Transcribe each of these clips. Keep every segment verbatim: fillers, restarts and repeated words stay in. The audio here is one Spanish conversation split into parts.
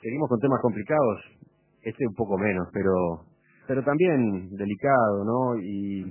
seguimos con temas complicados, este un poco menos, pero pero también delicado, ¿no? Y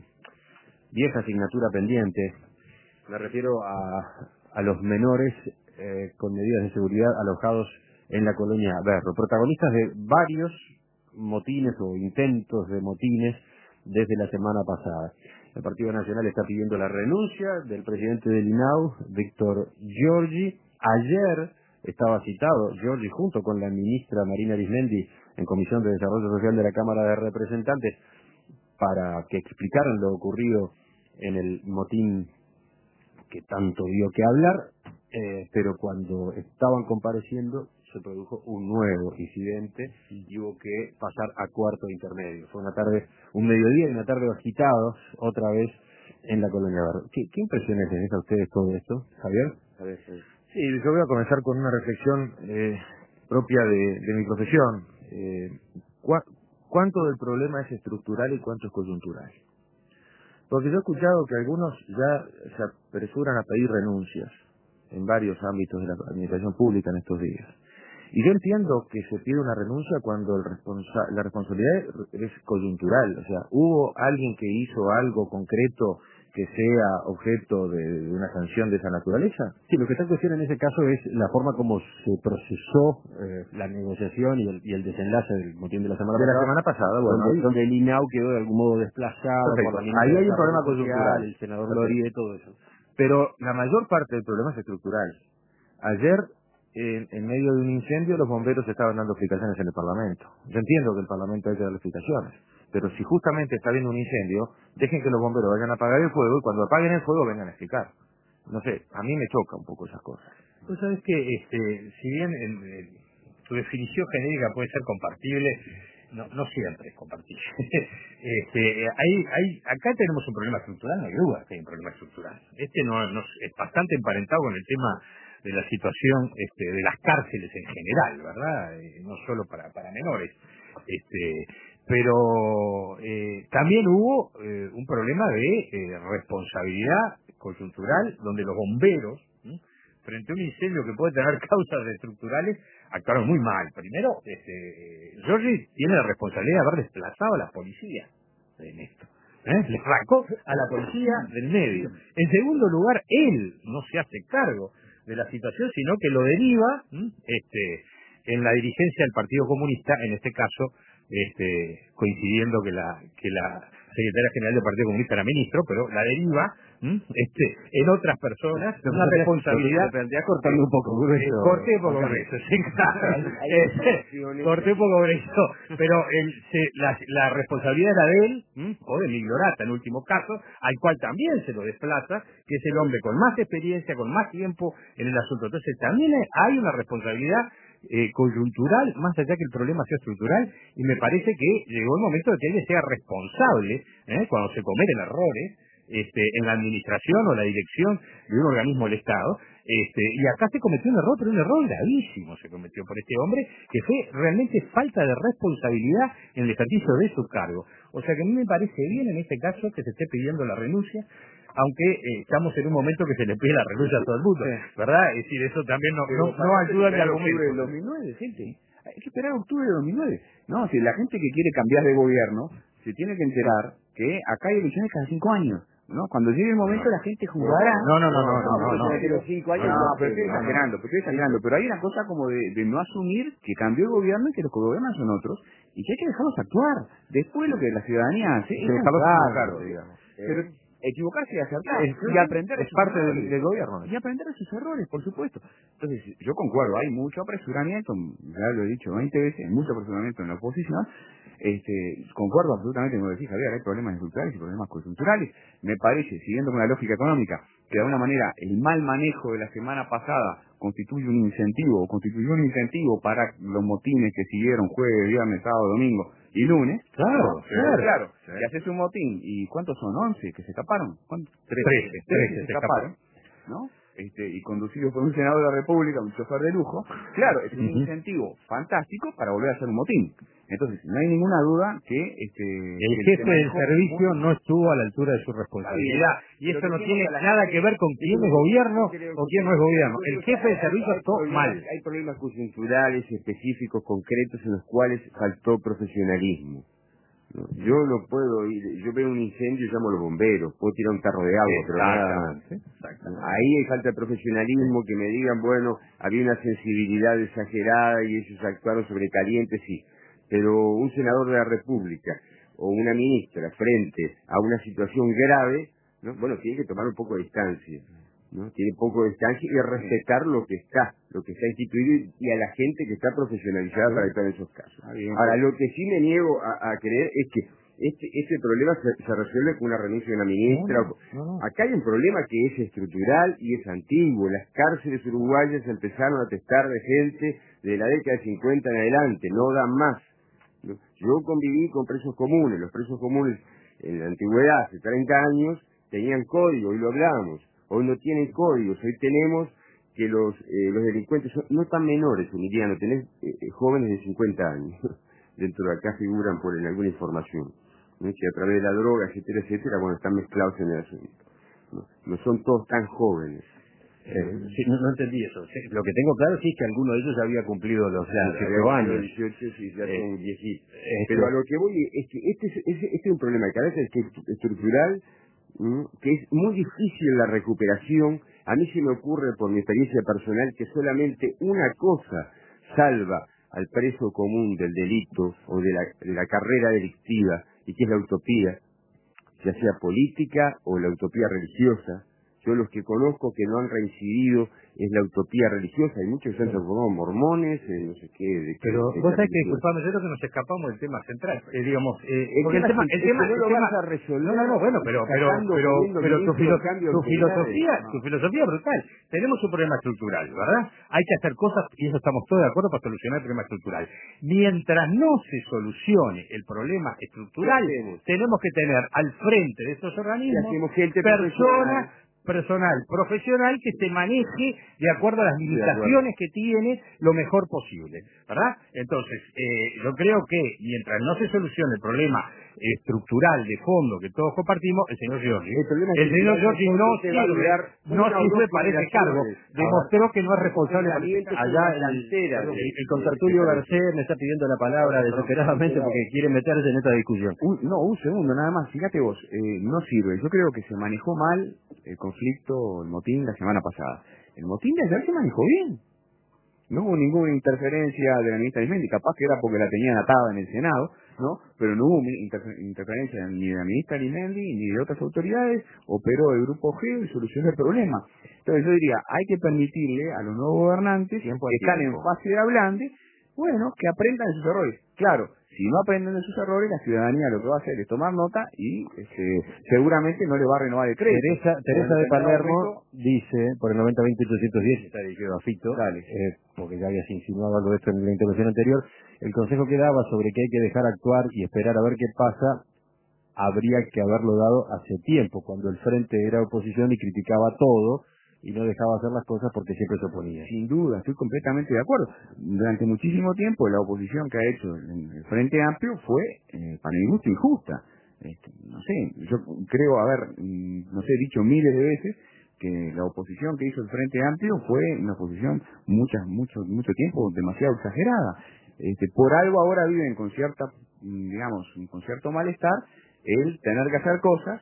vieja asignatura pendiente. Me refiero a, a los menores eh, con medidas de seguridad alojados en la colonia Berro, protagonistas de varios motines o intentos de motines desde la semana pasada. El Partido Nacional está pidiendo la renuncia del presidente del I N A U, Víctor Giorgi. Ayer estaba citado Giorgi junto con la ministra Marina Arismendi en Comisión de Desarrollo Social de la Cámara de Representantes para que explicaran lo ocurrido en el motín que tanto dio que hablar, eh, pero cuando estaban compareciendo se produjo un nuevo incidente y hubo que pasar a cuarto intermedio. Fue una tarde, un mediodía y una tarde agitados otra vez en la colonia Berro. ¿Qué, qué impresiones les deja a ustedes todo esto, Javier? A ver, sí. Sí, yo voy a comenzar con una reflexión eh, propia de, de mi profesión. Eh, ¿cu- ¿Cuánto del problema es estructural y cuánto es coyuntural? Porque yo he escuchado que algunos ya se apresuran a pedir renuncias en varios ámbitos de la administración pública en estos días. Y yo entiendo que se pide una renuncia cuando el responsa- la responsabilidad es coyuntural. O sea, hubo alguien que hizo algo concreto que sea objeto de, de una sanción de esa naturaleza. Sí, lo que está en cuestión en ese caso es la forma como se procesó eh, la negociación y el, y el desenlace del motín de la semana De la pasada, semana pasada, bueno. donde, ahí- donde el I N A U quedó de algún modo desplazado Perfecto. por la ministra Ahí de hay un problema Desarrollo Social, coyuntural. el senador Perfecto. Loría y todo eso. Pero la mayor parte del problema es estructural. Ayer, en, en medio de un incendio, los bomberos estaban dando explicaciones en el Parlamento. Yo entiendo que el Parlamento hay que dar explicaciones, pero si justamente está habiendo un incendio, dejen que los bomberos vayan a apagar el fuego y cuando apaguen el fuego vengan a explicar. No sé, a mí me choca un poco esas cosas. Pues sabes que, este, si bien el- el- tu definición genérica puede ser compartible, no, no siempre es compartible. este, hay, hay, acá tenemos un problema estructural, no hay duda que hay un problema estructural. Este no, no es bastante emparentado con el tema de la situación este, de las cárceles en general, ¿verdad? Eh, no solo para, para menores. Este, pero eh, también hubo eh, un problema de eh, responsabilidad coyuntural donde los bomberos, ¿sí?, frente a un incendio que puede tener causas estructurales, actuaron muy mal. Primero, este, Giorgi tiene la responsabilidad de haber desplazado a la policía en esto. ¿Eh? Le sacó a la policía del medio. En segundo lugar, él no se hace cargo de la situación, sino que lo deriva ¿m? este en la dirigencia del Partido Comunista, en este caso, este coincidiendo que la que la secretaria general del Partido Comunista era ministro, pero la deriva ¿m? este en otras personas, una responsabilidad. Ya cortando un poco grueso. Eh, corté poco grueso, sí, claro. Eh, corté poco grueso, pero el, se, la, la responsabilidad era de él, ¿m? o de Migliorata en último caso, al cual también se lo desplaza, que es el hombre con más experiencia, con más tiempo en el asunto. Entonces también hay una responsabilidad eh, coyuntural, más allá que el problema sea estructural, y me parece que llegó el momento de que él sea responsable ¿eh? cuando se cometen errores este, en la administración o la dirección de un organismo del Estado. Este, y acá se cometió un error, pero un error gravísimo se cometió por este hombre, que fue realmente falta de responsabilidad en el ejercicio de su cargo. O sea que a mí me parece bien en este caso que se esté pidiendo la renuncia, aunque eh, estamos en un momento que se le pide la renuncia a todo el mundo, ¿verdad? Es decir, eso también no, no, no ayuda al argumento. Octubre del dos mil nueve, gente. Hay que esperar a octubre de dos mil nueve. No, si la gente que quiere cambiar de gobierno se tiene que enterar que acá hay elecciones cada cinco años. ¿No? Cuando llegue el momento la gente jugará. No, no, no, no, no, no, no. Pero cinco años. No, pero estoy exagerando, pero estoy exagerando. Pero hay una cosa como de, de no asumir que cambió el gobierno y que los que gobiernan son otros y que hay que dejarlos actuar. Después lo que la ciudadanía hace es dejarlos actuar, equivocarse, digamos. Pero equivocarse y acertar. Es, y aprender de es sus parte errores. del, del gobierno. Y aprender de sus errores, por supuesto. Entonces, yo concuerdo, hay mucho apresuramiento, ya lo he dicho veinte veces, mucho apresuramiento en la oposición. Este, concuerdo absolutamente con lo que decís, Javier, hay problemas estructurales y problemas coyunturales. Me parece, siguiendo con la lógica económica, que de alguna manera el mal manejo de la semana pasada constituye un incentivo, o constituyó un incentivo para los motines que siguieron jueves, viernes, sábado, domingo y lunes. Claro, ¿no? claro. claro. Sí. Y haces un motín, ¿y cuántos son? ¿once que se escaparon? ¿Cuántos? Trece, trece que se se escaparon, ¿no? este, y conducido por un senador de la República, un chofer de lujo, claro, es un incentivo fantástico para volver a hacer un motín. Entonces, no hay ninguna duda que... Este, el que jefe del servicio muy... no estuvo a la altura de su responsabilidad. Y esto no tiene nada que ver con quién es gobierno o quién no es gobierno. El jefe del servicio actuó mal. Hay problemas coyunturales, específicos, concretos, en los cuales faltó profesionalismo. ¿No? Yo no puedo ir, yo veo un incendio y llamo a los bomberos, puedo tirar un tarro de agua, pero nada más. Ahí hay falta de profesionalismo, que me digan, bueno, había una sensibilidad exagerada y ellos actuaron sobre caliente, sí. Pero un senador de la República o una ministra frente a una situación grave, ¿no? Bueno, tiene que tomar un poco de distancia, ¿no? Tiene poco de distancia y respetar lo que está, lo que está instituido y a la gente que está profesionalizada para actuar en esos casos. Ahora, lo que sí me niego a, a creer es que este, este problema se, se resuelve con una renuncia de una ministra. No, no, no. Acá hay un problema que es estructural y es antiguo. Las cárceles uruguayas empezaron a testar de gente de la década de cincuenta en adelante, no dan más. Yo conviví con presos comunes. Los presos comunes en la antigüedad, hace treinta años, tenían código, hoy lo hablamos. Hoy no tienen códigos, hoy tenemos que los eh, los delincuentes son no tan menores, Emiliano, tenés eh, jóvenes de cincuenta años, dentro de acá figuran por en alguna información, ¿no? Que a través de la droga, etcétera, etcétera, bueno, están mezclados en el asunto. No, no son todos tan jóvenes. Eh, sí, no, no entendí eso. Sí, lo que tengo claro sí es que alguno de ellos ya había cumplido los claro, dieciocho años. dieciocho, sí, ya eh, son viejitos. Este, Pero a lo que voy es que este es, este, este es un problema de cabeza estructural, ¿no? Que es muy difícil la recuperación. A mí se me ocurre, por mi experiencia personal, que solamente una cosa salva al preso común del delito o de la, de la carrera delictiva, y que es la utopía, ya sea política o la utopía religiosa. Yo los que conozco que no han reincidido es la utopía religiosa. Hay muchos que se han transformado en mormones, eh, no sé qué. De Pero de vos sabés que, disculpame, yo creo que nos escapamos del tema central. Eh, digamos, eh, el porque tema, el tema, el tema, no el lo tema, vas a resolver. no, no, no, bueno, pero, pero, pero, pero tu, filo, tu filosofía, no. tu filosofía es brutal. Tenemos un problema estructural, ¿verdad? Hay que hacer cosas, y eso estamos todos de acuerdo, para solucionar el problema estructural. Mientras no se solucione el problema estructural, tenemos que tener al frente de estos organismos personas personal, profesional, que se maneje de acuerdo a las limitaciones que tiene lo mejor posible, ¿verdad? Entonces, eh, yo creo que mientras no se solucione el problema estructural de fondo que todos compartimos, el señor Giorgi, el, el señor Giorgi no sirve, no sirve para ese cargo, demostró que no es responsable para ese cargo. Allá el, el, el contertulio Garcés me está pidiendo la palabra desesperadamente porque quiere meterse en esta discusión. Un, no, un segundo nada más, fíjate vos, eh, no sirve. Yo creo que se manejó mal el conflicto, el motín la semana pasada. El motín de ayer se manejó bien. No hubo ninguna interferencia de la ministra Arismendi, capaz que era porque la tenían atada en el Senado, ¿no? Pero no hubo interfer interferencia ni de la ministra Arismendi ni de otras autoridades. Operó el grupo G y solucionó el problema. Entonces yo diría, hay que permitirle a los nuevos gobernantes tiempo que están tiempo. en fase de ablande, bueno, que aprendan de sus errores. Claro, si no aprenden de sus errores, la ciudadanía lo que va a hacer es tomar nota y este, seguramente no le va a renovar el crédito. Teresa, Teresa de Palermo momento, dice, por el noventa veinte ochocientos diez, está dirigido a Fito, dale, eh, porque ya habías insinuado algo de esto en la intervención anterior, el consejo que daba sobre que hay que dejar actuar y esperar a ver qué pasa, habría que haberlo dado hace tiempo, cuando el Frente era oposición y criticaba todo, y no dejaba hacer las cosas porque siempre se oponía. Sin duda, estoy completamente de acuerdo. Durante muchísimo tiempo la oposición que ha hecho el Frente Amplio fue, eh, para mi gusto, injusta. Este, no sé, yo creo haber, no sé, dicho miles de veces que la oposición que hizo el Frente Amplio fue una oposición muchas, mucho, mucho tiempo demasiado exagerada. Este, por algo ahora viven con cierta, digamos, con cierto malestar el tener que hacer cosas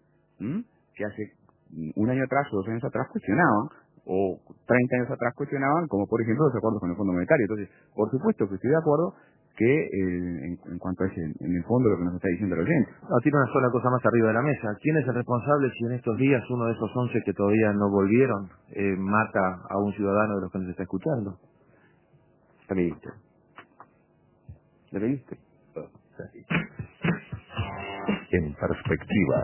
¿m? que hace un año atrás o dos años atrás cuestionaban, o treinta años atrás cuestionaban, como por ejemplo los acuerdos con el Fondo Monetario. Entonces, por supuesto que estoy de acuerdo que eh, en, en cuanto a ese, en el fondo lo que nos está diciendo el oyente. No, tiene una sola cosa más arriba de la mesa. ¿Quién es el responsable si en estos días uno de esos once que todavía no volvieron eh, mata a un ciudadano de los que nos está escuchando? La ministra. ¿La ministra? En perspectiva.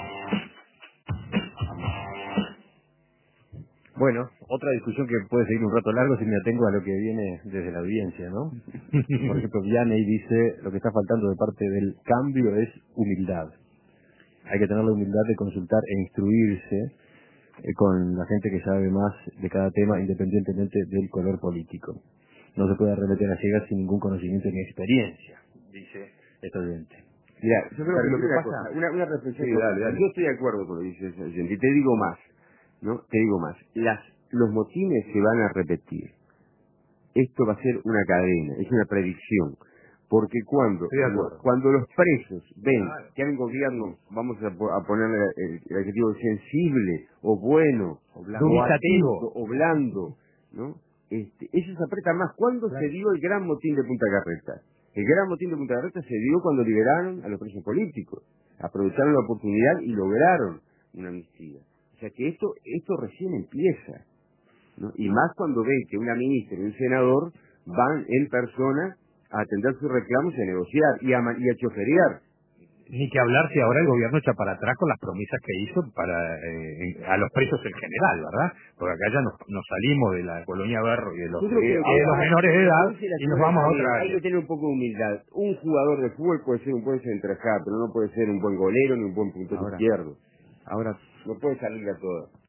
Bueno, otra discusión que puede seguir un rato largo si me atengo a lo que viene desde la audiencia, ¿no? Por ejemplo, Vianney dice, lo que está faltando de parte del cambio es humildad. Hay que tener la humildad de consultar e instruirse eh, con la gente que sabe más de cada tema, independientemente del color político. No se puede arremeter a ciegas sin ningún conocimiento ni experiencia, dice este oyente. Mira, yo creo que lo que una pasa, cosa. una, una reflexión, Sí, corta. dale, dale. Yo estoy de acuerdo con lo que dice ese oyente, y te digo más, ¿no? Te digo más, las, los motines se van a repetir. Esto va a ser una cadena, es una predicción. Porque cuando, Estoy de acuerdo. cuando los presos ven Claro. que hay un gobierno, vamos a, po- a ponerle el, el adjetivo sensible, o bueno, o, blando. o Dubitativo. atento, o blando, ¿no? Este, eso se aprieta más. ¿Cuándo Claro. se dio el gran motín de Punta Carreta? El gran motín de Punta Carreta se dio cuando liberaron a los presos políticos. Aprovecharon la oportunidad y lograron una amnistía. O sea que esto, esto recién empieza, ¿no? Y más cuando ven que una ministra y un senador van en persona a atender sus reclamos y a negociar y a, ma- y a choferear. Ni que hablar si ahora el gobierno echa para atrás con las promesas que hizo para eh, a los presos en general, ¿verdad? Porque acá ya nos, nos salimos de la colonia Berro y de los, Yo creo que eh, lo que de los pasa- menores de lo que edad dice la y nos señora vamos a Javier, otra hay área. que tener un poco de humildad. Un jugador de fútbol puede ser un buen central, pero no puede ser un buen golero ni un buen puntero Ahora. izquierdo. Ahora, No puede salir a todo.